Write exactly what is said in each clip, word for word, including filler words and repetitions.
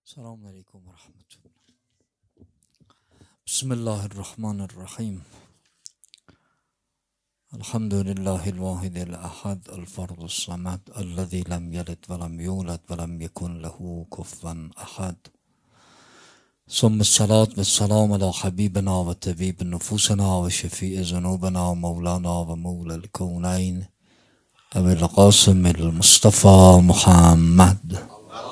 السلام عليكم ورحمة الله. بسم الله الرحمن الرحيم. الحمد لله الواحد الأحد الفرد الصمد الذي لم يلد ولم يولد ولم يكن له كفوا أحد. ثم الصلاة والسلام على حبيبنا وطبيب نفوسنا وشفيع ذنوبنا ومولانا ومولى الكونين أبي القاسم المصطفى محمد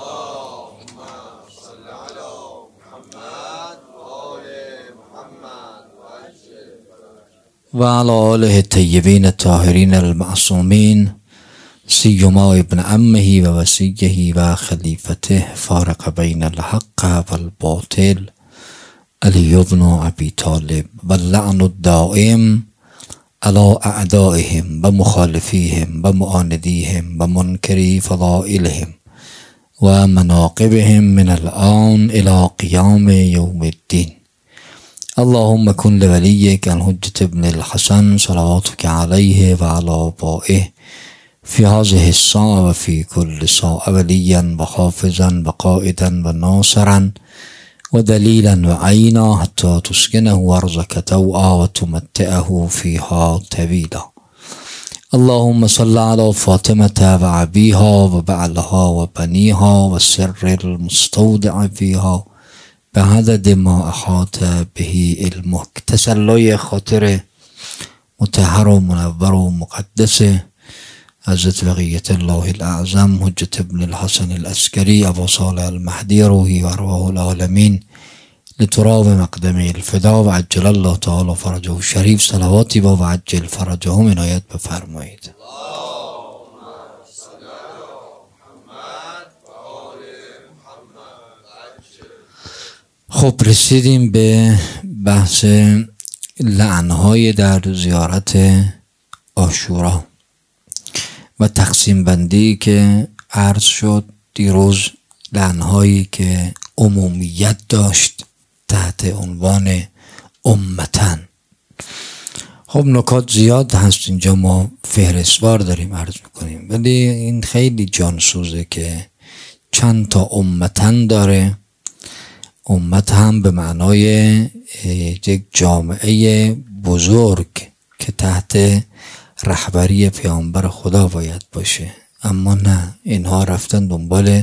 وعلى آله الطيبين الطاهرين المعصومين سيما ابن عمه ووصيه وخليفته فارق بين الحق والباطل علي بن أبي طالب واللعن الدائم على أعدائهم ومخالفيهم ومعانديهم ومنكري فضائلهم ومناقبهم من الآن إلى قيام يوم الدين. اللهم كن لوليك الحجة ابن الحسن صلواتك عليه وعلى آبائه في هذه الساعة وفي كل ساعة وليا وحافظا وقائدا وناصرا ودليلا وعينا حتى تسكنه أرضك طوعا وتمتعه فيها طويلا. اللهم صل على فاطمة وأبيها وبعلها وبنيها والسر المستودع فيها بعدد ما أحاط به علمك. تسلی خاطر مطهر و منور و مقدس حضرت بقیت الله الاعظم حجت ابن الحسن العسکری ابا صالح المهدی روحی و ارواح العالمین لتراب مقدمه الفدا و عجل الله تعالی فرجه شریف صلواتی با و عجل فرجه هم عنایت بفرمایید. خب رسیدیم به بحث لعنهای در زیارت عاشورا و تقسیم بندی که عرض شد دیروز. لعنهایی که عمومیت داشت تحت عنوان امتن. خب نکات زیاد هست اینجا، ما فهرستوار داریم عرض میکنیم، ولی این خیلی جانسوزه که چند تا امتن داره. امت هم به معنای یک جامعه بزرگ که تحت رهبری پیامبر خدا باید باشه، اما نه، اینها رفتن دنبال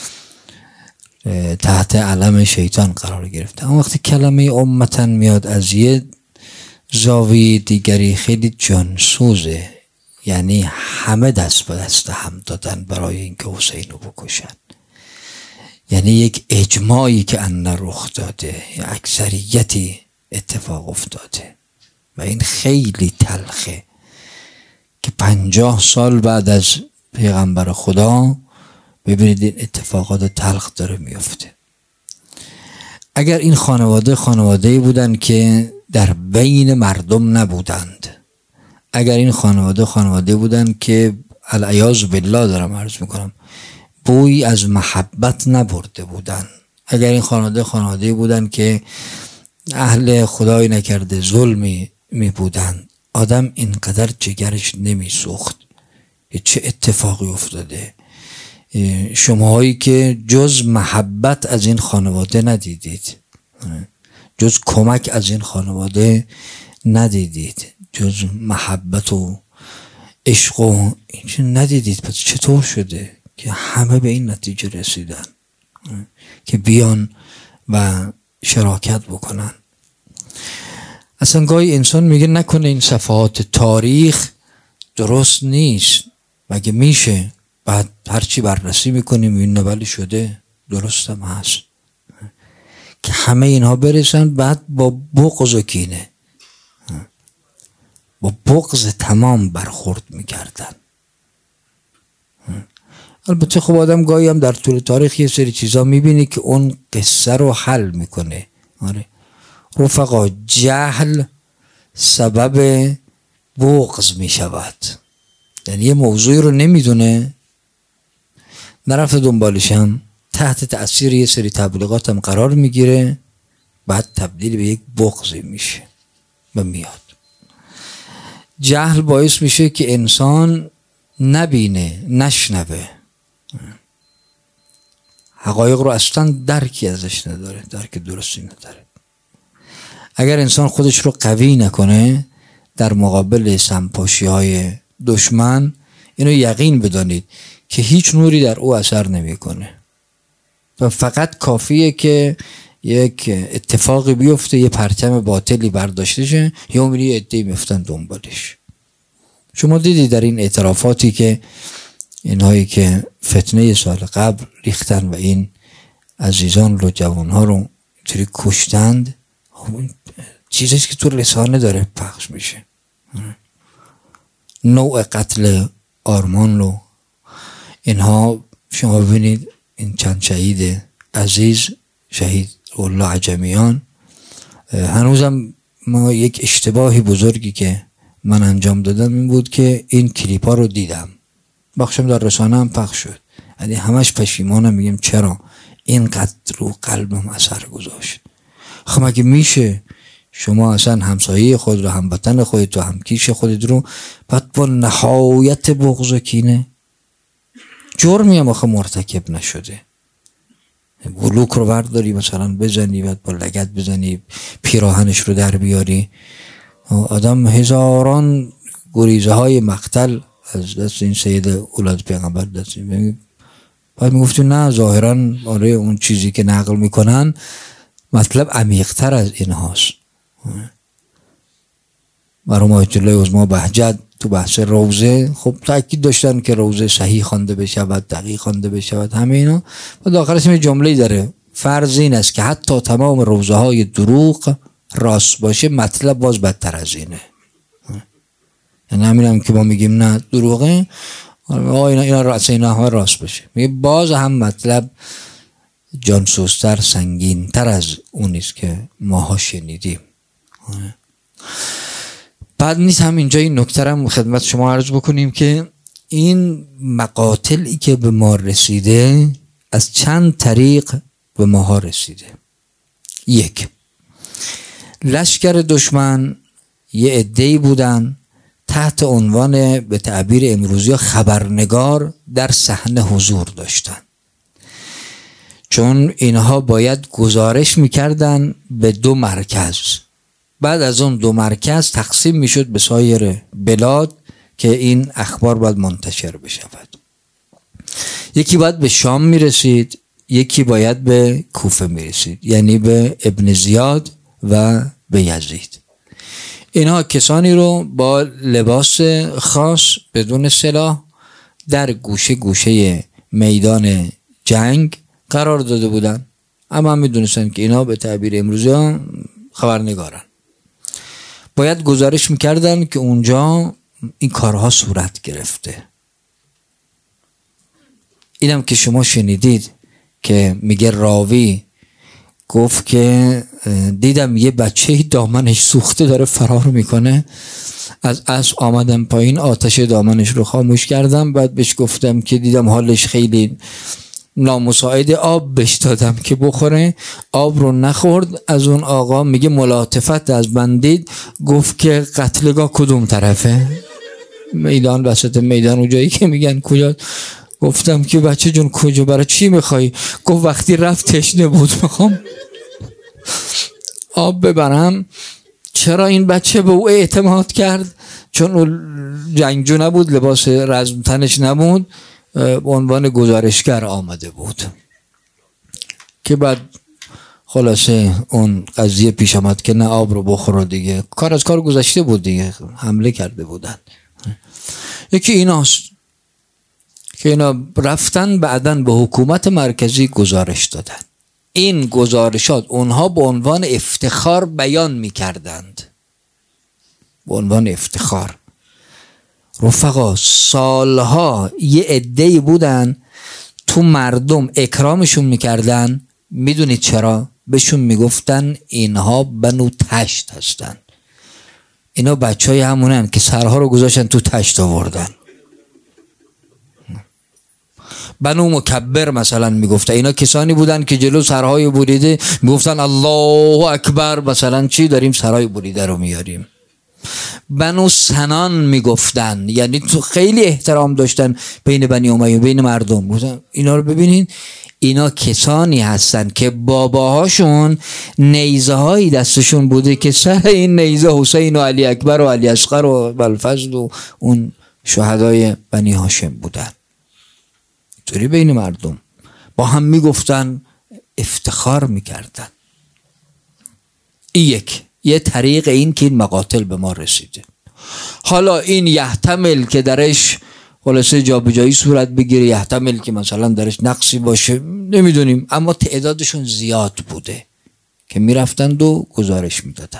تحت علم شیطان قرار گرفته. اما وقتی کلمه امتن میاد از یه زاویه دیگری خیلی جانسوزه، یعنی همه دست به دست هم دادن برای اینکه حسین رو بکشن، یعنی یک اجماعی که ان رخ داده، اکثریتی اتفاق افتاده و این خیلی تلخه که پنجاه سال بعد از پیغمبر خدا ببینید این اتفاقات تلخ داره میفته. اگر این خانواده خانواده‌ای بودن که در بین مردم نبودند، اگر این خانواده خانواده بودن که العیاذ بالله دارم عرض میکنم بوی از محبت نبرده بودن، اگر این خانواده خانواده بودن که اهل خدای نکرده ظلمی می بودن، آدم اینقدر جگرش نمی سوخت. چه اتفاقی افتاده؟ شماهایی که جز محبت از این خانواده ندیدید، جز کمک از این خانواده ندیدید، جز محبت و عشق و این ندیدید، پس چطور شده که همه به این نتیجه رسیدن که بیان و شراکت بکنن؟ اصلا گاهی انسان میگه نکنه این صفحات تاریخ درست نیست، مگه میشه؟ بعد هرچی بررسی میکنیم این نبلی شده، درست هم هست که همه اینها برسن بعد با بغض و کینه، با بغض تمام برخورد میکردن. البته خب آدم گاهی هم در طول تاریخ یه سری چیزا میبینی که اون قصه رو حل میکنه. آره رفقا، جهل سبب بغض میشود، یعنی یه موضوعی رو نمیدونه، نرفته دنبالش، هم تحت تأثیر یه سری تبلیغات هم قرار میگیره، بعد تبدیل به یک بغضی میشه و میاد. جهل باعث میشه که انسان نبینه، نشنوه، حقایق رو اصلا درکی ازش نداره، درک درستی نداره. اگر انسان خودش رو قوی نکنه در مقابل سمپاشی های دشمن، اینو یقین بدانید که هیچ نوری در او اثر نمیکنه و فقط کافیه که یک اتفاقی بیفته، یه پرچم باطلی برداشته شه، یا میری یه عده‌ای میفتن دنبالش. شما دیدی در این اعترافاتی که اینهایی که فتنه سال قبل ریختن و این عزیزان رو، جوانها رو اینطوری کشتند، چیزیست که تو رسانه داره پخش میشه. نوع قتل آرمان رو اینها شما ببینید، این چند شهید عزیز، شهید الله عجمیان. هنوزم ما یک اشتباهی بزرگی که من انجام دادم این بود که این کلیپ ها رو دیدم، بخشم در رسانه هم پخش شد، یعنی همش پشیمانم، میگم چرا اینقدر رو قلبم اثر گذاشت. خب مگه میشه شما اصلا همسایه خود رو، هموطن خودت رو، همکیش خودت رو بعد با نهایت بغض و کینه، جرمی هم آخه مرتکب نشده، بلوک رو برداری مثلا بزنی، بعد با لگد بزنی، پیراهنش رو در بیاری، آدم هزاران گریزه های مقتل از دست این سید اولاد پیغمبر دست می. بعد میگفتی نه ظاهرا آره اون چیزی که نقل میکنن مطلب عمیق‌تر از این هاست. مرحوم آیت الله عظما بهجت تو بحث روزه خب تاکید داشتن که روزه صحیح خوانده بشود، دقیق خوانده بشود، همه اینا. و داخلش یه جمله داره، فرض این است که حتی تمام روزه های دروغ راست باشه، مطلب باز بدتر از اینه. یعنی همین هم که ما میگیم نه دروغه، اینا اینا راست، اینا ها راست باشه، میگه باز هم مطلب جانسوزتر، سنگین تر از اونیست که ماها شنیدیم. بعد نیست هم اینجا این نکته هم خدمت شما عرض بکنیم که این مقاتلی که به ما رسیده از چند طریق به ماها رسیده. یک، لشکر دشمن یه عده‌ای بودن تحت عنوان به تعبیر امروزی خبرنگار در صحنه حضور داشتن، چون اینها باید گزارش میکردن به دو مرکز، بعد از اون دو مرکز تقسیم میشد به سایر بلاد که این اخبار باید منتشر بشود. یکی باید به شام میرسید، یکی باید به کوفه میرسید، یعنی به ابن زیاد و به یزید. اینها کسانی رو با لباس خاص بدون سلاح در گوشه گوشه میدان جنگ قرار داده بودن، اما هم میدونستن که اینا به تعبیر امروزی ها خبرنگارن. باید گزارش میکردن که اونجا این کارها صورت گرفته. اینم که شما شنیدید که میگه راوی گفت که دیدم یه بچه دامنش سوخته داره فرار میکنه، از اسب آمدم پایین، آتش دامنش رو خاموش کردم، بعد بهش گفتم که دیدم حالش خیلی نامساعد، آب بهش دادم که بخوره، آب رو نخورد. از اون آقا میگه ملاطفت از بندید، گفت که قتلگاه کدوم طرفه؟ میدان، وسط میدان اونجایی که میگن کجا. گفتم که بچه جون کجا، برای چی میخوای؟ گفت وقتی رفت تشنه بود، میخوام آب ببرم. چرا این بچه به او اعتماد کرد؟ چون او جنگجو نبود، لباس رزم تنش نبود، به عنوان گزارشگر آمده بود که بعد خلاصه اون قضیه پیش آمد که نه آب رو بخور دیگه، کار از کار گذشته بود دیگه، حمله کرده بودن. یکی ایناست که اینا رفتن بعداً به حکومت مرکزی گزارش دادن. این گزارشات اونها به عنوان افتخار بیان می‌کردند، به عنوان افتخار. رفقا سالها یه عده‌ای بودن تو مردم اکرامشون میکردن. میدونید چرا؟ بهشون میگفتن اینها بنو تشت هستن. اینا بچه های همونن که سرها رو گذاشتن تو تشت آوردن. بنو مکبر مثلا میگفتن، اینا کسانی بودن که جلو سرهای بریده میگفتن الله اکبر، مثلا چی داریم سرهای بریده رو میاریم. بنو سنان میگفتن، یعنی تو خیلی احترام داشتن بین بنی امیه، بین مردم. اینا رو ببینین، اینا کسانی هستن که باباهاشون نیزه هایی دستشون بوده که سر این نیزه حسین و علی اکبر و علی اصغر و بلفضل و اون شهدای بنی هاشم بودن. اینطوری بین مردم با هم میگفتن، افتخار میکردن. این یک یه طریق این که این مقاتل به ما رسیده. حالا این یحتمل که درش خلاصه جابجایی صورت بگیره، یحتمل که مثلا درش نقصی باشه، نمیدونیم، اما تعدادشون زیاد بوده که میرفتند و گزارش میدادن.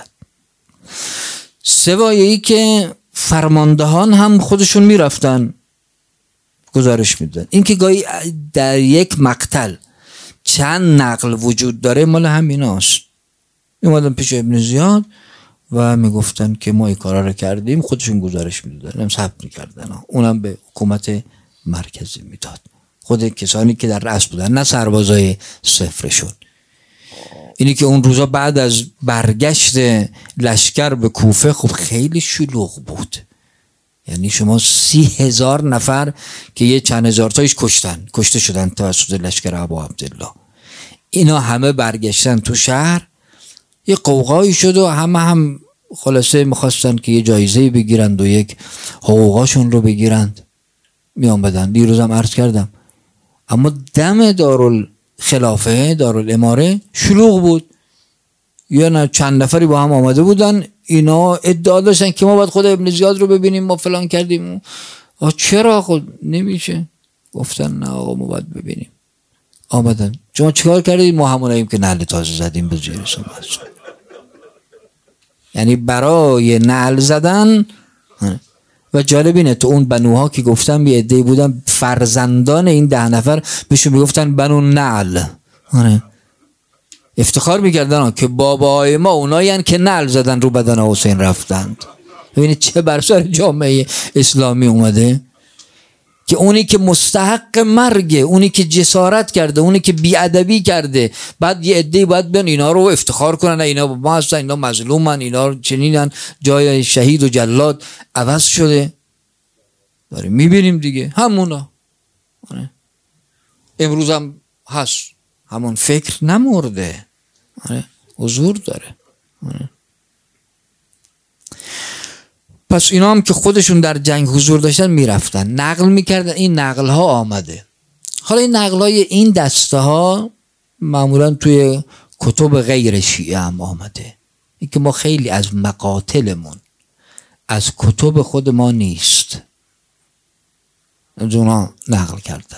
سوای ای که فرماندهان هم خودشون میرفتن گزارش میدادن. این که گاهی در یک مقتل چند نقل وجود داره مال همیناست. میمادن پیش ابن زیاد و میگفتن که ما این کارا رو کردیم، خودشون گزارش میدادن، هم ثبت میکردن، اونم به حکومت مرکزی میداد، خود کسانی که در رأس بودن، نه سربازای صفرشون. اینی که اون روزا بعد از برگشت لشکر به کوفه خب خیلی شلوغ بود، یعنی شما سی هزار نفر که یه چند هزار تایش کشتن کشته شدن توسط لشکر ابا عبدالله، اینا همه برگشتن تو شهر، یه قوقایی شد و همه هم خلاصه میخواستن که یه جایزه بگیرند و یک حقوقاشون رو بگیرند، میان بدن. دیروزم عرض کردم، اما دم دارالخلافه دارالاماره شلوغ بود، یا نه چند نفری با هم آمده بودن، اینا ادعا داشتن که ما باید خود ابن زیاد رو ببینیم، ما فلان کردیم. آه چرا خود نمیشه؟ گفتن نه آقا ما باید ببینیم. آمدن، شما چیکار کردید؟ ما هموناییم که نعل تازه زدیم به زیر سمت. یعنی برای نعل زدن. و جالب اینه تو اون بنوها که گفتم یه عده‌ای بودن فرزندان این ده نفر بهشون میگفتن بنو نعل، افتخار میکردن که باباهای ما اونایی که نعل زدن رو بدن حسین رفتند. ببینید چه بر سر جامعه اسلامی اومده که اونی که مستحق مرگه، اونی که جسارت کرده، اونی که بیادبی کرده، بعد یه عده‌ای باید بیان اینا رو افتخار کنن، اینا ما هستن، اینا مظلومن، اینا چنینن، جای شهید و جلاد عوض شده. داریم میبینیم دیگه همونا. امروز هم هست همون فکر نمرده، حضور داره. پس اینا هم که خودشون در جنگ حضور داشتن میرفتن نقل میکردن، این نقل ها آمده. حالا این نقل های این دسته ها معمولا توی کتب غیر شیعه هم آمده. این که ما خیلی از مقاتلمون از کتب خود ما نیست، از اونا نقل کردن.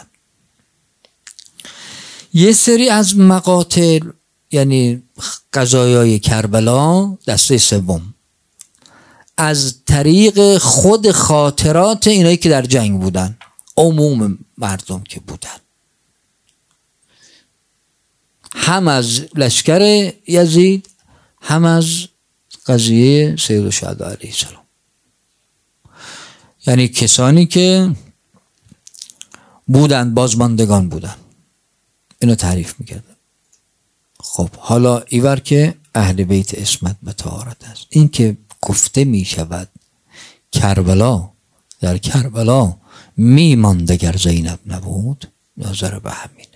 یه سری از مقاتل یعنی غزایای کربلا دسته سوم از طریق خود خاطرات اینایی که در جنگ بودن، عموم مردم که بودن، هم از لشکر یزید هم از قضیه سید الشهدا علیه السلام، یعنی کسانی که بودن بازماندگان بودن، اینو تعریف میکردن. خب حالا ایور که اهل بیت عصمت و طهارت است، این که گفته می شود کربلا در کربلا می ماند اگر زینب نبود، نظر به همینه.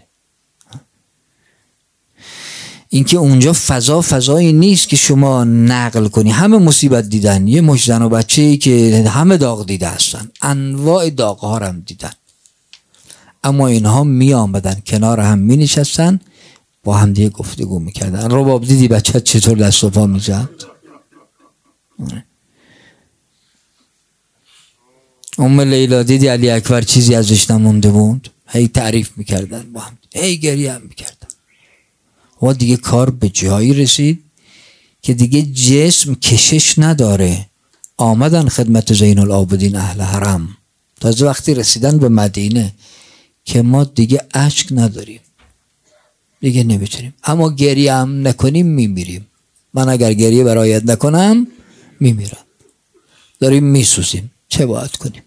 این که اونجا فضا فضایی نیست که شما نقل کنی، همه مصیبت دیدن، یه مش زن و بچه‌ای که همه داغ دیده هستن، انواع داغ ها هم دیدن، اما اینها می آمدن کنار هم می نشستن با هم دیگه گفتگو می کردن. رباب دیدی بچه چطور دست و پا می زد؟ ام لیلا دیدی علی اکبر چیزی ازش نمونده بود؟ هی تعریف میکردن با هم، هی گریه هم میکردن. و دیگه کار به جایی رسید که دیگه جسم کشش نداره. آمدن خدمت زین العابدین اهل حرم، تازه وقتی رسیدن به مدینه که ما دیگه اشک نداریم، دیگه نمیتونیم، اما گریه هم نکنیم میمیریم. من اگر گریه برایت نکنم میمیرم، داریم میسوزیم، چه باید کنیم؟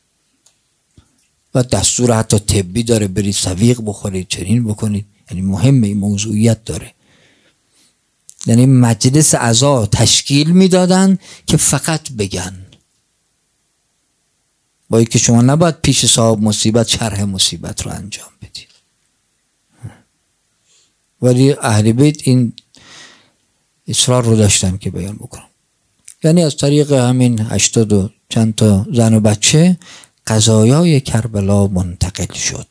و دستور حتی طبی داره، برید سویق بخورید، چنین بکنید. یعنی مهمه، این موضوعیت داره. یعنی مجلس عزا تشکیل میدادن که فقط بگن، با اینکه شما نباید پیش صاحب مصیبت شرح مصیبت رو انجام بدید. ولی اهل بیت این اصرار رو داشتن که بیان بکنن. یعنی از طریق همین هشتاد و چند تا زن و بچه قضایای کربلا منتقل شد.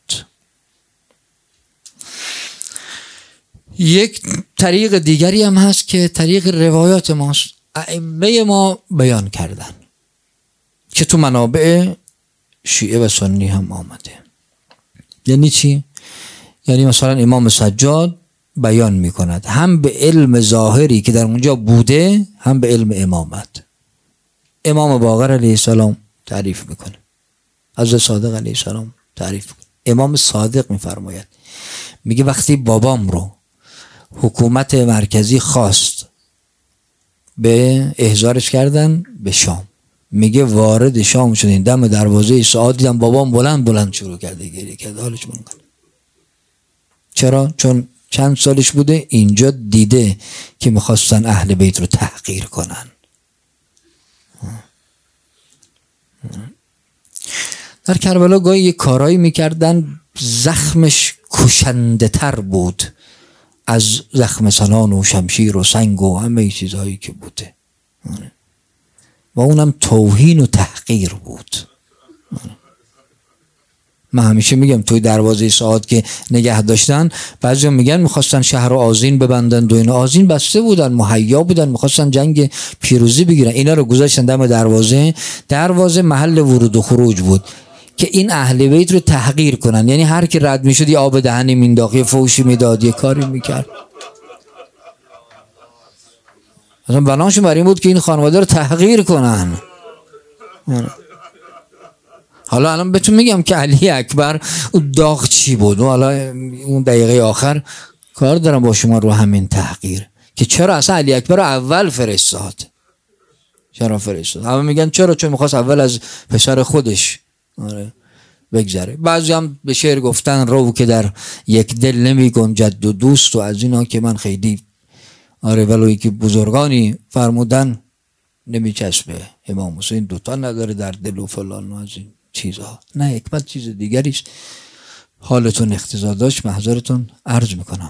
یک طریق دیگری هم هست که طریق روایات ماست، ائمه ما بیان کردن که تو منابع شیعه و سنی هم آمده. یعنی چی؟ یعنی مثلا امام سجاد بیان میکند هم به علم ظاهری که در اونجا بوده، هم به علم امامت. امام باقر علیه السلام تعریف میکنه، حضرت صادق علیه السلام تعریف میکنه. امام صادق میفرماید، میگه وقتی بابام رو حکومت مرکزی خواست به احضارش کردن به شام، میگه وارد شام شدین، دم دروازه سعاد دیدم بابام بلند بلند شروع کرده گریه کرده، حالش من کنه. چرا؟ چون چند سالش بوده اینجا دیده که میخواستن اهل بیت رو تحقیر کنن. در کربلا گاهی یک کارایی میکردن زخمش کشنده تر بود از زخم سنان و شمشیر و سنگ و همه چیزهایی که بوده، و اونم توهین و تحقیر بود. من همیشه میگم توی دروازه سعاد که نگه داشتن، بعضی میگن میخواستن شهر رو آذین ببندن، دو این آذین بسته بودن، مهیا بودن، میخواستن جنگ پیروزی بگیرن، اینا رو گذاشتن دم دروازه. دروازه محل ورود و خروج بود که این اهل بیت رو تحقیر کنن. یعنی هر کی رد میشد یه آب دهنی مینداخت، یه فوشی میداد، یه کاری میکرد. مثلا بناشون برای این بود که این خانواده رو تحقیر کنن. حالا الان بهتون میگم که علی اکبر اون داغ چی بود، و حالا اون دقیقه آخر کار دارم با شما رو همین تحقیر که چرا اصلا علی اکبر رو اول فرستاد. چرا فرستاد؟ همه میگن چرا؟ چون میخواست اول از پسر خودش آره بگذره. بعضی هم به شعر گفتن رو که در یک دل نمی گنجد و دوست، و از اینا که من خیلی آره ولوی که بزرگانی فرمودن نمی چسبه امام حسین دوتا نداره در دل و فلان و از این چیزها. نه، حکمت چیز دیگریست. حالتون اقتضا داشت محضرتون عرض میکنم.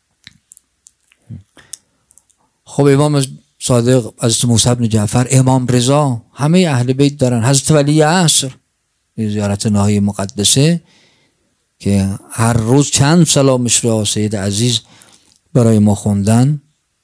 خب امام صادق، حضرت موسی بن جعفر، امام رضا، همه اهل بیت دارن. حضرت ولی عصر زیارت ناحیه مقدسه که هر روز چند سلامش رو سید عزیز برای ما خوندن.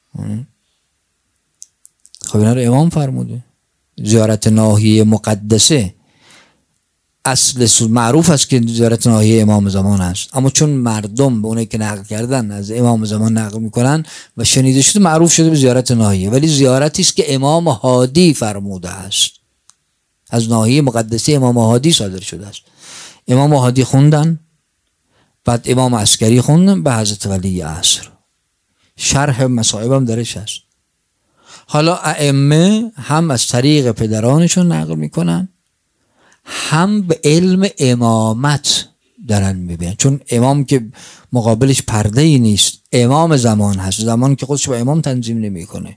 خب اینا رو امام فرموده. زیارت ناحیه مقدسه اصل معروف است که زیارت ناحیه امام زمان است، اما چون مردم به اونایی که نقل کردن از امام زمان نقل میکنن و شنیده شده، معروف شده به زیارت ناحیه. ولی زیارتی است که امام هادی فرموده است، از ناحیه مقدسه امام هادی صادر شده است. امام هادی خوندن، بعد امام عسکری خوندن، به حضرت ولی عصر. شرح مصائب هم درش هست. حالا ائمه هم از طریق پدرانشون نقل میکنن، هم به علم امامت دارن میبینن، چون امام که مقابلش پرده ای نیست، امام زمان هست، زمان که خودش با امام تنظیم نمیکنه.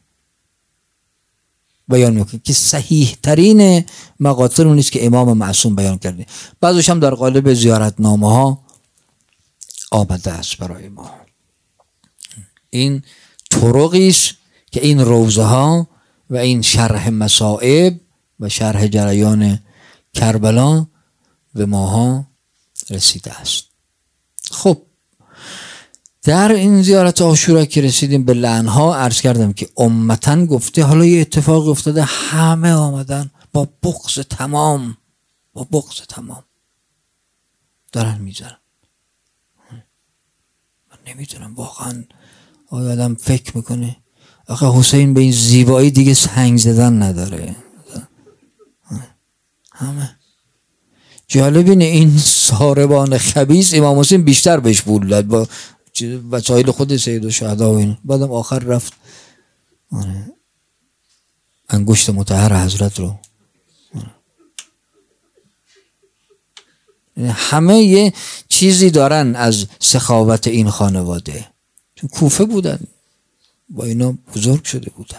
بیان میکنه که صحیح ترین مقاطع اون نیست که امام معصوم بیان کرده. بعضیش هم در قالب زیارتنامه ها آمده است برای ما. این طرقی است که این روزه ها و این شرح مصائب و شرح جریان کربلا به ماها رسیده است. خب در این زیارت عاشورا که رسیدیم به لعنها، عرض کردم که امتن گفته حالا یه اتفاق افتاده، همه آمدن با بغض تمام، با بغض تمام دارن میذارن. من نمیدونم واقعا آیا آدم فکر میکنه آخه حسین به این زیبایی دیگه سنگ زدن نداره. همه جالب اینه این ساربان خبیث امام حسین بیشتر بهش پول داد با وسایل خود سید و شهدا و این، بعدم آخر رفت آره انگشت مطهر حضرت رو آره. همه یه چیزی دارن از سخاوت این خانواده، چون کوفه بودن، با اینا بزرگ شده بودن.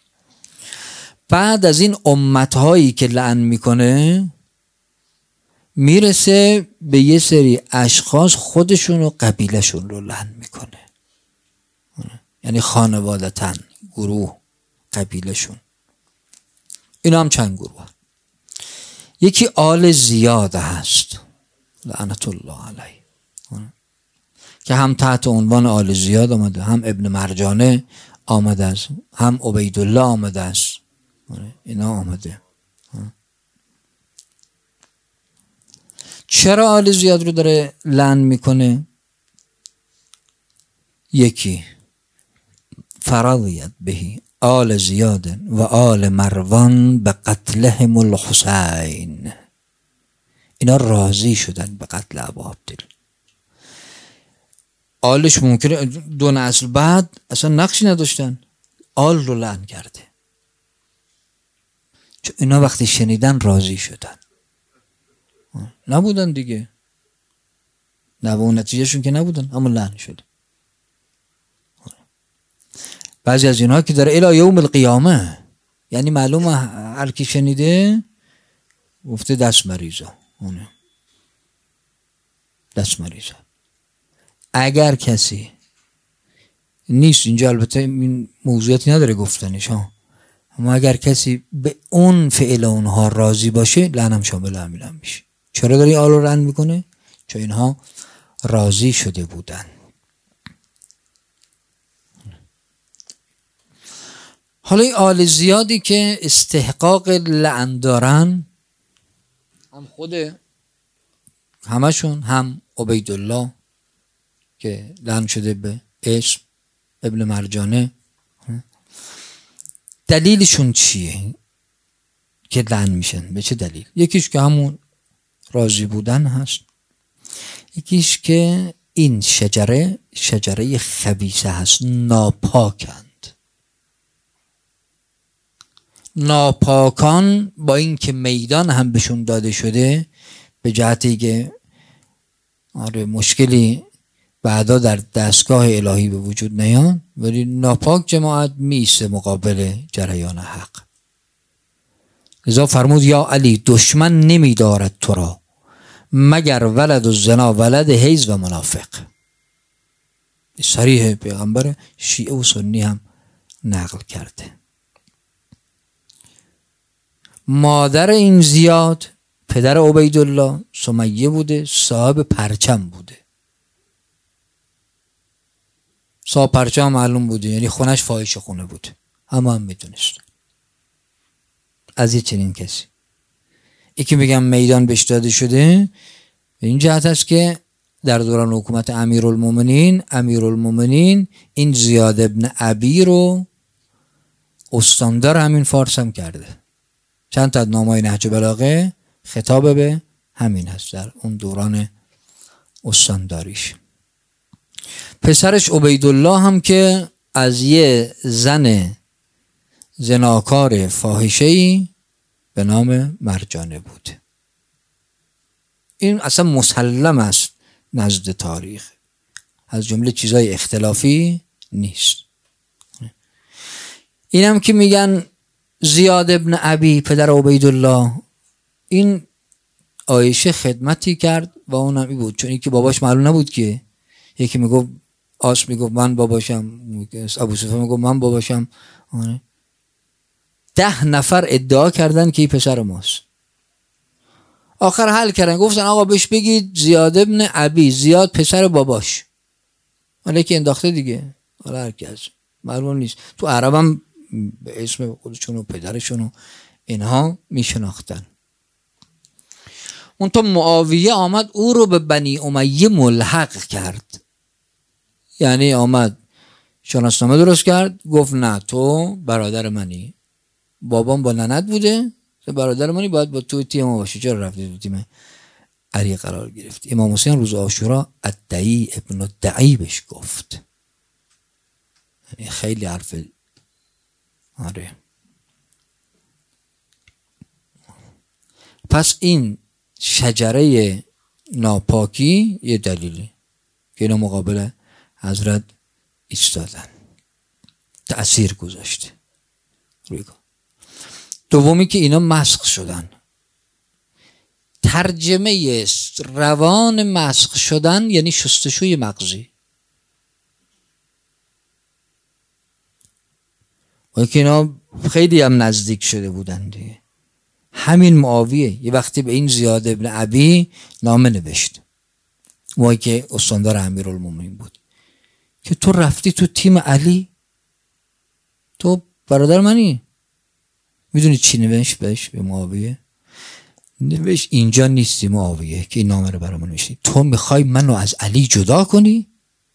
بعد از این امتهایی که لعن میکنه، میرسه به یه سری اشخاص خودشون و قبیلهشون رو لعن میکنه، یعنی خانوادتن، گروه، قبیلهشون. اینا هم چند گروه. یکی آل زیاد هست لعنت الله علیه، که هم تحت عنوان آل زیاد آمده، هم ابن مرجانه آمده است، هم عبیدالله آمده است، اینا آمده. چرا آل زیاد رو داره لعن میکنه؟ یکی فرضیت بهی آل زیاد و آل مروان به قتلهم الحسین، اینا راضی شدن به قتل ابو عبدالله. آلش ممکنه دو نسل بعد اصلا نقشی نداشتن، آل رو لعن کرده، چون اینا وقتی شنیدن راضی شدن، نبودن دیگه، نه به اون نتیجهشون که نبودن، اما لعن شد. بعضی از اینها که داره الی یوم القیامه، یعنی معلومه هر کی شنیده گفته دست مریضا، اونه دست مریضا. اگر کسی نیست اینجا، البته این موضوعاتی نداره گفتنش ها، اما اگر کسی به اون فعل اونها راضی باشه لعنم شامل همین میشه. چرا داری آل رو لعن میکنه؟ چون اینها راضی شده بودن. حالا این آل زیادی که استحقاق لعن دارن، هم خود همشون، هم عبیدالله که لعن شده به اسم، ابن مرجانه، دلیلشون چیه که لعن میشن؟ به چه دلیل؟ یکیش که همون راضی بودن هست، یکیش که این شجره شجره خبیثه هست، ناپاکند. ناپاکان با این که میدان هم بهشون داده شده، به جهتی که آره مشکلی بعدا در دستگاه الهی به وجود نیاد، ولی ناپاک جماعت میسته مقابل جریان حق. لذا فرمود یا علی دشمن نمیدارد تو را مگر ولد و زنا، ولد حیز و منافق. صریح پیغمبر شیعه و سنی هم نقل کرده. مادر این زیاد پدر عبیدالله سمیه بوده، صاحب پرچم بوده. صاحب پرچم معلوم بوده، یعنی خونش فاحشه خونه بوده، همه هم میدونست از یه چنین کسی. یکی میگم میدان بهش داده شده به این جهت است که در دوران حکومت امیرالمومنین امیرالمومنین این زیاد ابن ابی رو استاندار همین فارس هم کرده. چند تا نامه‌های نهج بلاغه خطاب به همین هست در اون دوران استانداریش. پسرش عبیدالله هم که از یه زن زناکار فاحشه‌ای به نام مرجانه بود. این اصلا مسلم است نزد تاریخ، از جمله چیزای اختلافی نیست. این هم که میگن زیاد ابن ابی پدر عبیدالله، این عایشه خدمتی کرد و اونم این بود، چون این که باباش معلوم نبود که، یکی میگفت آس میگفت من باباشم، ابو سفیان میگفت من باباشم، ده نفر ادعا کردن که این پسر ماست. آخر حل کردن، گفتن آقا بهش بگید زیاد ابن ابی، زیاد پسر باباش، ولی که انداخته دیگه، حالا هر کی از معلوم نیست. تو عرب هم به اسم خودشون و پدرشون و اینها میشناختن. اون تو معاویه آمد او رو به بنی امیه ملحق کرد، یعنی آمد شناسنامه درست کرد، گفت نه تو برادر منی، بابام با ننت بوده، برادر منی، باید با تو تیم ما باشی، چرا رفتی تو تیم علی قرار گرفتی؟ امام حسین روز عاشورا الدعی ابن الدعی بهش گفت. یعنی خیلی حرف آره. پس این شجره ناپاکی یه دلیلی که اینا مقابل حضرت ایستادن، تأثیر گذاشته روی کار. دومی که اینا مسخ شدن، ترجمه روان مسخ شدن یعنی شستشوی مغزی. و که اینا خیلی هم نزدیک شده بودن دیگه. همین معاویه یه وقتی به این زیاد ابن ابی نامه نوشت، وای که استاندار امیرالمومنین بود، که تو رفتی تو تیم علی، تو برادر منی. میدونی چی نوشت بهش به معاویه؟ نوشت اینجا نیستی معاویه که این نامه رو برامون نوشتی، تو میخوای منو از علی جدا کنی؟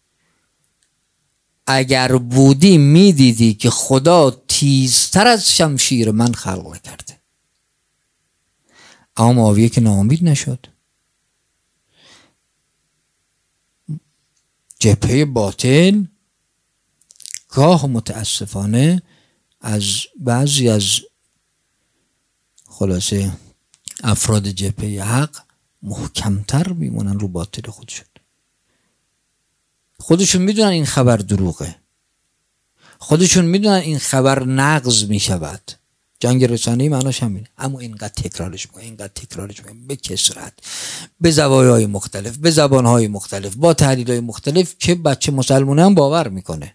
اگر بودی میدیدی که خدا تیزتر از شمشیر من خلق کرده. اما معاویه که ناامید نشد. جبهه باطل گاه متاسفانه از بعضی از خلاصه افراد جبهه حق محکمتر میمونن رو باطل خودشون. خودشون میدونن این خبر دروغه، خودشون میدونن این خبر نقض میشود. جنگ رسانه‌ای معناش همینه، اما اینقدر تکرارش میکنه، اینقدر تکرارش میکنه به کثرت، به زوایای مختلف، به زبانهای مختلف، با تحلیل‌های مختلف که بچه مسلمونه هم باور میکنه.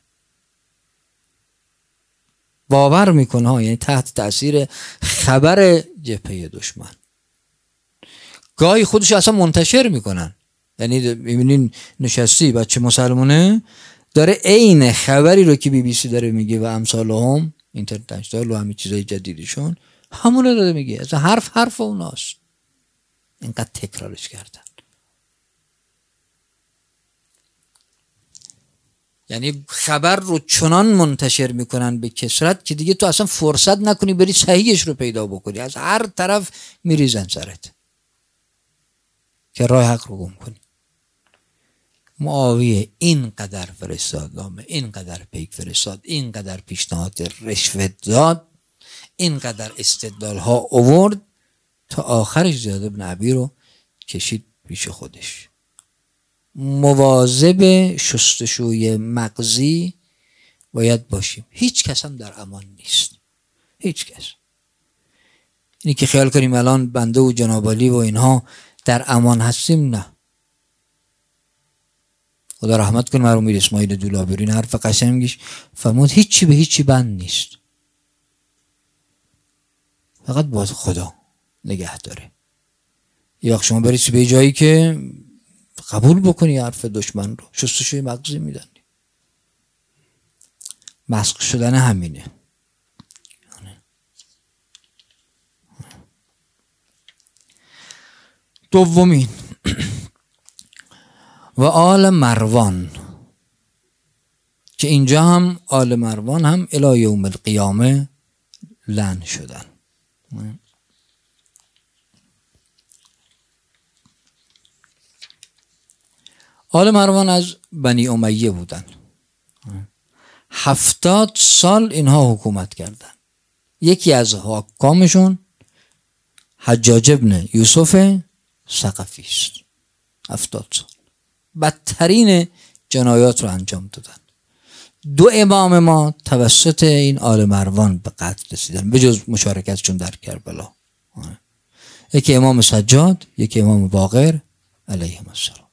باور میکنه ها، یعنی تحت تاثیر خبر جبهه دشمن. گاهی خودش اصلا منتشر میکنن. یعنی میبینین نشستی بچه مسلمونه داره عین خبری رو که بی بی سی داره میگه و امثالهم اینترنشنال و همین چیزای جدیدشون همونه داره میگه، اصلا حرف حرف اوناست. اینقدر تکرارش کردن. یعنی خبر رو چنان منتشر میکنن به کثرت که دیگه تو اصلا فرصت نکنی بری صحیحش رو پیدا بکنی، از هر طرف میریزن سرت که راه حق رو گم کنی. معاویه اینقدر فرستاد نامه، اینقدر پیک فرستاد، اینقدر پیشنهاد رشوت داد، اینقدر استدلال ها آورد تا آخرش زیاد ابن ابی رو کشید پیش خودش. مواظب شستشوی مغزی باید باشیم. هیچ کس هم در امان نیست، هیچ کس. اینی که خیال کنیم الان بنده و جناب علی و اینها در امان هستیم، نه. خدا رحمت کنه مرحوم میر اسماعیل دولابری، حرف قشنگش فرمود هیچی به هیچی بند نیست، فقط باز خدا نگه داره. یا شما برید به جایی که قبول بکنی حرف دشمن رو، شستشوی مغزی میدن. مسخ شدن همینه. دومین و آل مروان، که اینجا هم آل مروان هم الی یوم القیامه لعن شدن. آل مروان از بنی امیه بودن. هفتاد سال اینها حکومت کردن. یکی از حکامشون حجاج ابن یوسف ثقفی است. هفتاد سال بدترین جنایات رو انجام دادن. دو امام ما توسط این آل مروان به قتل رسیدن به جز مشارکتشون در کربلا. یکی امام سجاد، یکی امام باقر علیهم السلام،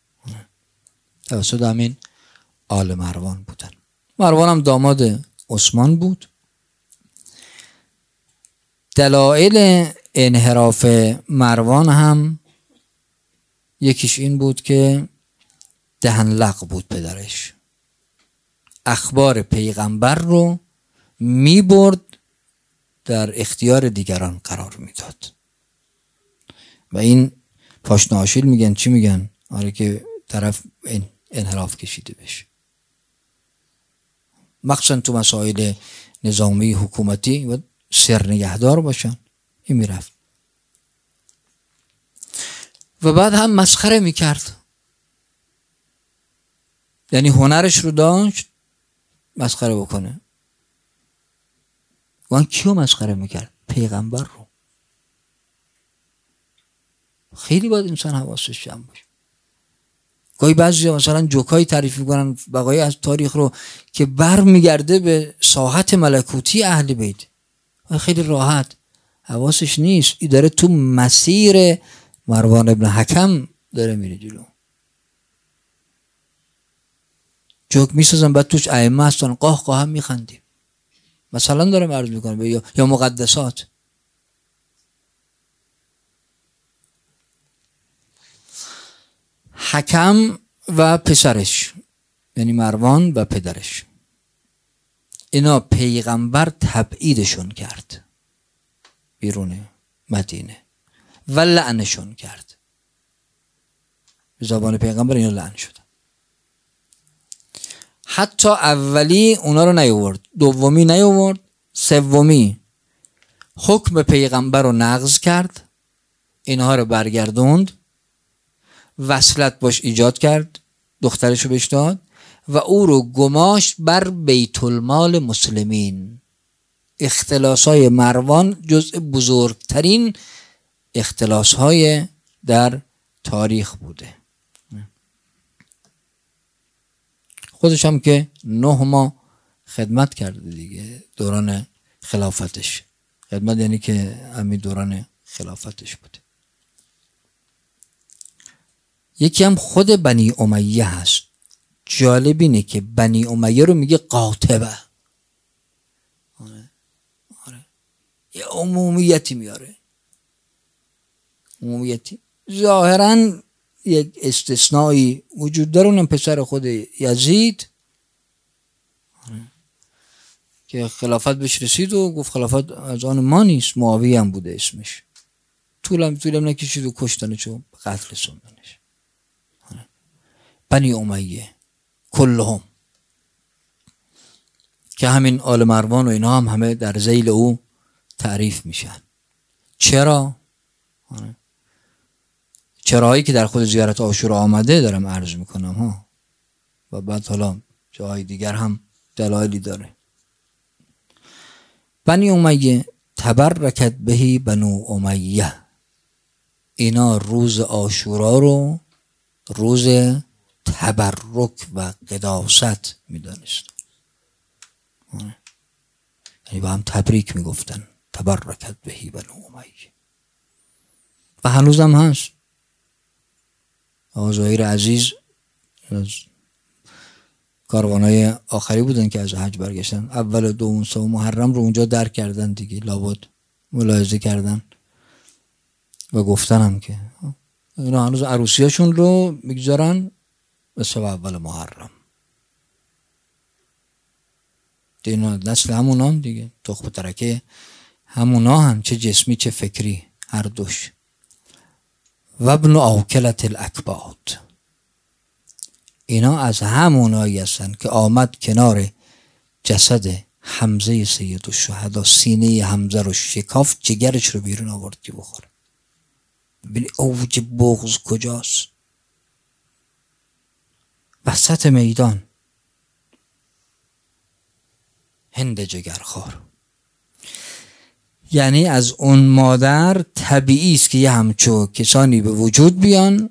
توسط همین آل مروان بودن. مروان هم داماد عثمان بود. دلایل انحراف مروان هم یکیش این بود که دهن لق بود پدرش، اخبار پیغمبر رو می برد در اختیار دیگران قرار میداد و این پاشنه آشیل میگن، چی میگن؟ آره که طرف انحراف کشیده بشه، مخصوصا تو مسائل نظامی حکومتی و سر نگهدار باشن. این میرفت و بعد هم مسخره میکرد. یعنی هنرش رو داشت مسخره بکنه. وان کیو مسخره میکرد؟ پیغمبر رو. خیلی باید انسان حواسش جمع باشه. گاهی بعضی مثلا جوکایی تعریف میکنن بقایای از تاریخ رو که بر میگرده به ساحت ملکوتی اهل بیت، خیلی راحت حواسش نیست. این داره تو مسیر مروان ابن حکم داره میره جلو، جوک میسازن، بعد توش ائمه هستن قاه قاه هم میخندیم. مثلا دارم عرض میکنم یا یا مقدسات. حکم و پسرش یعنی مروان و پدرش، اینا پیغمبر تبعیدشون کرد بیرون مدینه و لعنشون کرد. به زبان پیغمبر اینا لعن شدن. حتی اولی اونا رو نیاورد، دومی نیاورد، سومی حکم پیغمبر رو نقض کرد، اینها رو برگردوند، وصلت باش ایجاد کرد، دخترش رو بهش داد و او رو گماشت بر بیت المال مسلمین. اختلاس‌های مروان جزء بزرگترین اختلاس‌های در تاریخ بوده. خودش هم که نه ماه خدمت کرده دیگه دوران خلافتش. خدمت یعنی که همین دوران خلافتش بوده. یکی هم خود بنی امیه هست. جالب اینه که بنی امیه رو میگه قاطبه. آره. آره. یه عمومیتی میاره. عمومیتی. ظاهراً یک استثنایی وجود داره، اونم پسر خود یزید آره. که خلافت بهش رسید و گفت خلافت از آن ما نیست، معاویه هم بوده اسمش. طولم طولم نکشید و کشتنش و قتل سوندنش. آره. بنی امیه کلهم که همین آل مروان و اینا هم همه در ذیل او تعریف میشن. چرا؟ آره. چراهایی که در خود زیارت عاشورا آمده دارم عرض میکنم ها، و بعد حالا جاهای دیگر هم دلایلی داره. بنی امیه تبرکت بهی بنو امیه، اینا روز عاشورا رو روز تبرک و قداست میدانست، یعنی با هم تبریک میگفتن تبرکت بهی بنو امیه. و هنوز هم هست. آقا زهیر عزیز از کاروانای آخری بودن که از حج برگشتن، اول دوم سوم محرم رو اونجا درک کردن دیگه، لابد ملاحظه کردن و گفتن هم که اینا هنوز عروسیاشون رو میگذارن به سبب اول محرم. اینا نسل همونا هم دیگه، تخم ترکه همونا هم، چه جسمی چه فکری هر دوش. و ابن آکلت الاکباد، اینا از همونایی هستن که آمد کنار جسد حمزه سید الشهدا، سینه حمزه رو شکافت، جگرش رو بیرون آورد که بخوره. ببین اوج بغض کجاست؟ وسط میدان هند جگرخوار. یعنی از اون مادر طبیعی است که یه همچو کسانی به وجود بیان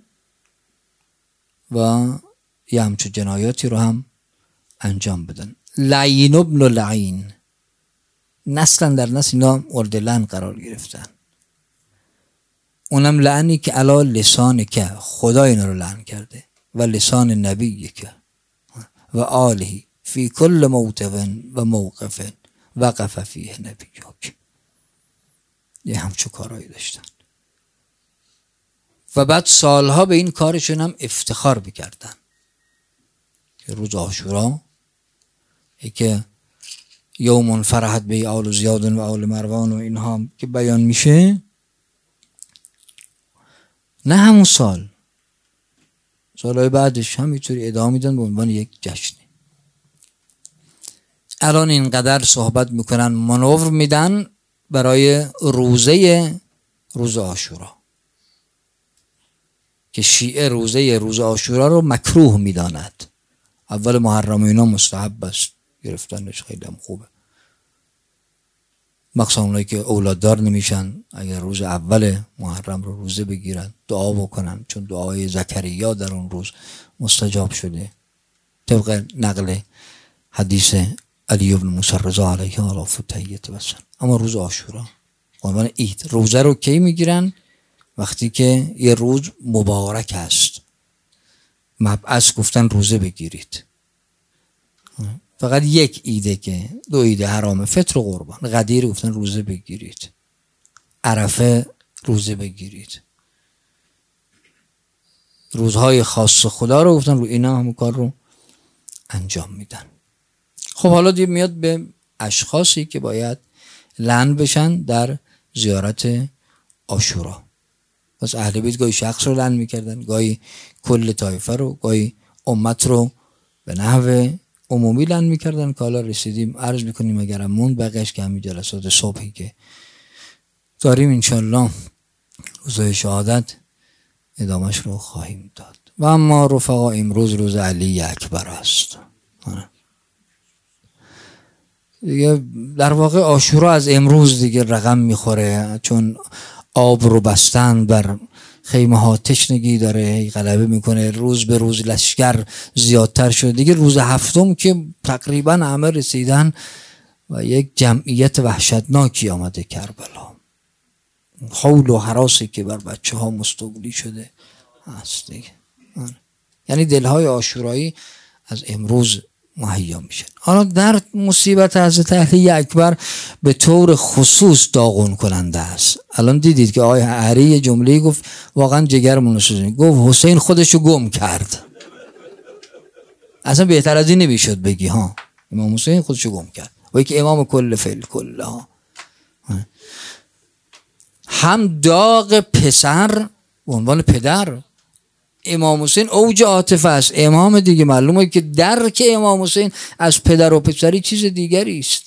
و یه همچو جنایاتی رو هم انجام بدن. لعین ابن لعین، نسلا در نسل اینا مورد لعن قرار گرفتن. اونم لعنی که علا لسان که خدا اینا رو لعن کرده و لسان نبی که و آله فی کل موطن و موقف وقف فیه نبیک، یه همچو کارهایی داشتن و بعد سالها به این کارشون هم افتخار بکردن که روز عاشورا ای که یوم فرحت به آل زیاد و آل مروان و اینها که بیان میشه، نه همون سال، سالهای بعدش هم اینطوری ادامه میدن به عنوان یک جشن. الان اینقدر صحبت میکنن، منور میدن برای روزه روز عاشورا که شیعه روزه روز عاشورا رو مکروه میداند. اول محرم اینا مستحب است گرفتنش، خیلی هم خوبه، مخصوصا اونایی که اولاددار نمیشن اگر روز اول محرم رو روزه بگیرن، دعا بکنن، چون دعای زکریا در اون روز مستجاب شده طبق نقل حدیث علی بن موسی رضا علیه آلاف و تحییت بسن. اما روز عاشورا عنوان عید، روزه رو کی میگیرن؟ وقتی که یه روز مبارک است، مبعث گفتن روزه بگیرید. فقط یک ایده که دو ایده حرامه، فطر و قربان. قدیر گفتن روزه بگیرید، عرفه روزه بگیرید، روزهای خاص خدا رو گفتن رو اینا همون کار رو انجام میدن. خب حالا دیگه میاد به اشخاصی که باید لعن بشن در زیارت عاشورا. پس اهل بیت گاهی شخص رو لعن میکردن، گاهی کل طایفه رو، گاهی امت رو به نحو عمومی لعن میکردن که حالا رسیدیم عرض میکنیم اگرم موند بقیش که همین جلسات صبحی که داریم انشالله روزهای شهادت ادامش رو خواهیم داد. و اما رفقا امروز روز علی اکبر است دیگه، در واقع عاشورا از امروز دیگه رقم میخوره، چون آب رو بستن بر خیمه ها، تشنگی داره غلبه میکنه، روز به روز لشکر زیادتر شد دیگه. روز هفتم که تقریبا همه رسیدن و یک جمعیت وحشتناکی آمده کربلا، حول و هراسی که بر بچه ها مستولی شده هست دیگه. یعنی دلهای عاشورایی از امروز مهیا میشن. حالا در مصیبت حضرت علی اکبر به طور خصوص داغون کننده است. الان دیدید که آقای هری یه جمله گفت واقعا جگرمون رو سوزوند، گفت حسین خودشو گم کرد. اصلا بهتر از این نمیشد بگی ها، امام حسین خودشو گم کرد و که امام کل فعل کل ها. هم داغ پسر به عنوان پدر، امام حسین اوج عاطفه است، امام دیگه، معلومه که درک امام حسین از پدر و پسری چیز دیگری است.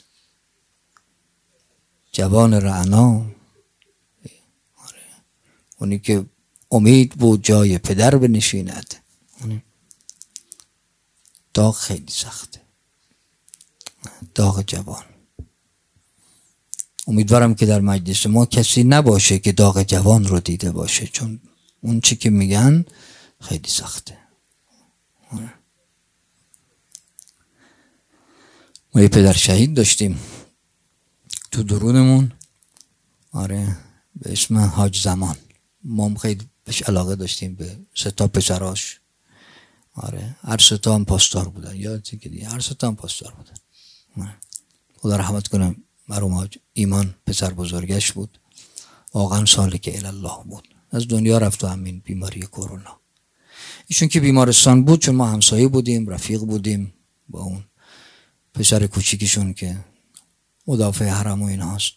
جوان رعنا، اونی که امید بود جای پدر بنشیند. داغ خیلی سخته، داغ جوان. امیدوارم که در مجلس ما کسی نباشه که داغ جوان رو دیده باشه، چون اون چی که میگن خیلی سخته. ما یه پدر شهید داشتیم تو درونمون، آره، به اسم حاج زمان. ما خیلی بهش علاقه داشتیم، به سه تا پسراش. آره، هر سه تا هم پاسدار بودن، یادتی که دیگه هر سه تا هم پاسدار بودن. خدا رحمت کنم مرحوم حاج ایمان پسر بزرگش بود، واقعا سالک الله بود، از دنیا رفت و همین بیماری کرونا. ایشون که بیمارستان بود، چون ما همسایه بودیم، رفیق بودیم با اون پسر کوچیکشون که مدافع حرم و این هاست.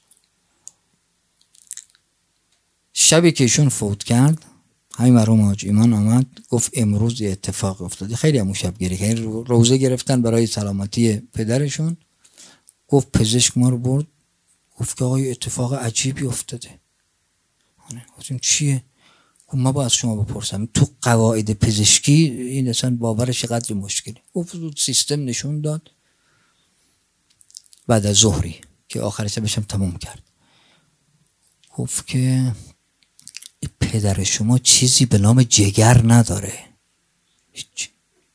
شبی که ایشون فوت کرد، همین مرحوم حاج ایمان آمد گفت امروز یه اتفاق افتاده. خیلی همون شب گریه، روزه گرفتن برای سلامتی پدرشون. گفت پزشک ما رو برد، گفت که آقای اتفاق عجیبی افتاده. گفتیم چیه؟ گفت ما با از شما بپرسم، تو قواعد پزشکی این اصلا باورش قدر مشکلی. گفت سیستم نشون داد بعد از ظهری که آخر شبش هم تموم کرد، گفت که پدر شما چیزی به نام جگر نداره. هیچ.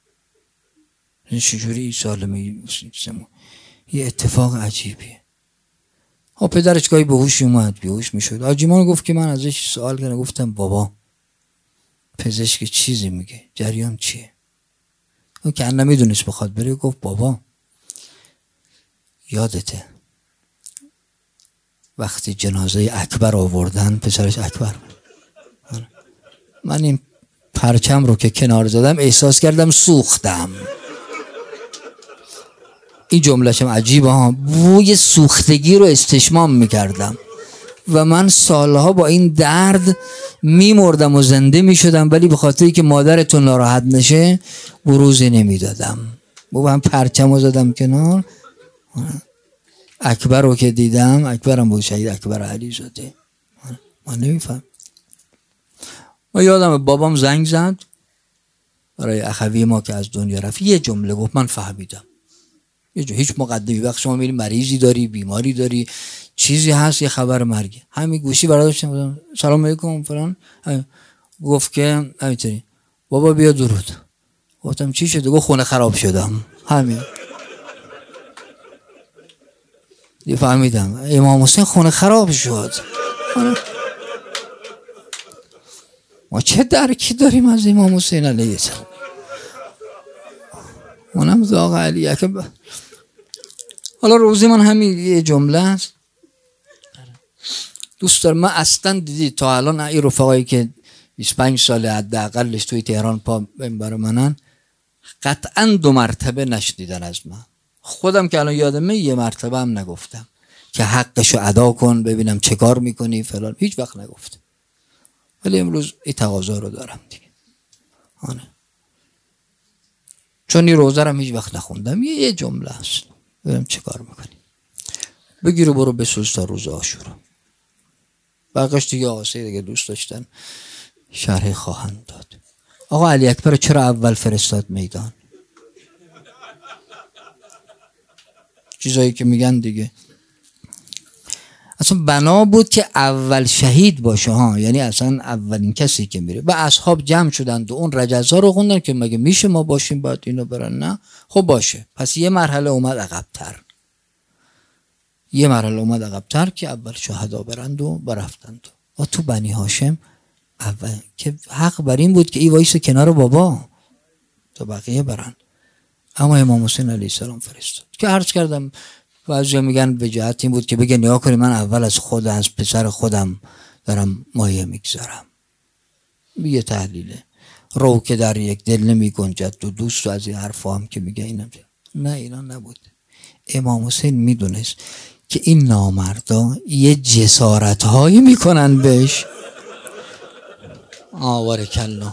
چجوری سالمی؟ یه اتفاق عجیبیه. ها پدرش گاهی به هوش اومد، بیهوش میشد. آجیمان گفت که من ازش سوال کردم، گفتم بابا پزشک چیزی میگه، جریان چیه؟ اون که انا میدونست بخواد بره، گفت بابا یادته وقتی جنازه اکبر آوردن، پسرش اکبر بود، من این پرچم رو که کنار زدم احساس کردم سوختم. این جمله‌شم عجیبه ها، بوی سوختگی رو استشمام میکردم و من سالها با این درد میمردم و زنده میشدم، ولی به خاطری که مادرتون ناراحت نشه بروزی نمیدادم. با من پرچم رو زدم کنار. اکبر رو که دیدم، اکبرم بود، شهید اکبر علی زاده، من نمیفهم. ما یادم بابام زنگ زد برای اخوی ما که از دنیا رفت، یه جمله گفت من فهمیدم. یه جو هیچ مقدمی، وقت شما میری مریضی داری، بیماری داری، چیزی هست، یه خبر مرگی، همین گوشی برداشتم سلام علیکم فلان، گفت که همینطوری بابا بیا درود. گفتم چی شده؟ گفت خونه خراب شدم. همین دیگه فهمیدم امام حسین خونه خراب شد. ما چه درکی داریم از امام حسین علیه السلام؟ اونم داغ علی اکبر. حالا روزی من همین یه جمله است دوست دارم. من اصلا دیدی تا الان این رفقایی که بیست و پنج ساله حداقلش توی تهران پا منبر منن قطعا دو مرتبه نشنیدن از من. خودم که الان یادمه یه مرتبه هم نگفتم که حقشو ادا کن ببینم چه کار میکنی فلان، هیچ وقت نگفتم. ولی امروز این تقاضا رو دارم دیگه. آنه چون این روزه رو هیچ وقت نخوندم. یه یه جمله است ببینم چه کار میکنی. بگیر و برو بسوز تا روز عاشورا. بقیش دیگه آقا سید دیگه دوست داشتن شرح خواهند داد. آقا علی اکبر چرا اول فرستاد میدان؟ چیزایی که میگن دیگه اصلا بنا بود که اول شهید باشه ها، یعنی اصلا اولین کسی که میره. و اصحاب جمع شدند و اون رجزا رو خوندن که مگه میشه ما باشیم باید اینو برن؟ نه خب باشه. پس یه مرحله اومد عقب‌تر، یه مرحله اومد عقب‌تر که اول شهدا برند و برفتند. و تو بنی هاشم اول که حق بر این بود که ای وایس کنار بابا تا بقیه برن، اما امام حسین علیه السلام فرستاد. که عرض کردم بعضیا میگن به جهت این بود که بگه نیا کنی من اول از خود از پسر خودم دارم مایه میگذارم. یه تحلیله. رو که در یک دل نمی گنجد دو دوست و از این حرفا هم که میگه اینم نه اینا نبود. امام حسین میدونست که این نامردا یه جسارت هایی میکنن بهش. آواره کلا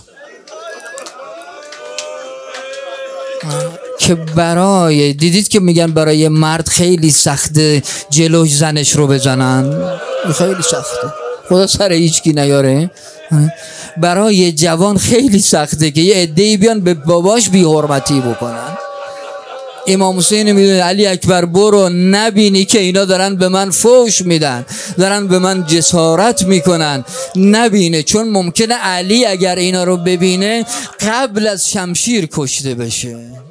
که برای دیدید که میگن برای مرد خیلی سخته جلوش زنش رو بزنن، خیلی سخته خدا سر هیچکی نیاره. برای جوان خیلی سخته که یه عده‌ای بیان به باباش بی حرمتی بکنن. امام حسین میدونه علی اکبر برو نبینی که اینا دارن به من فوش میدن، دارن به من جسارت میکنن، نبینه. چون ممکنه علی اگر اینا رو ببینه قبل از شمشیر کشته بشه.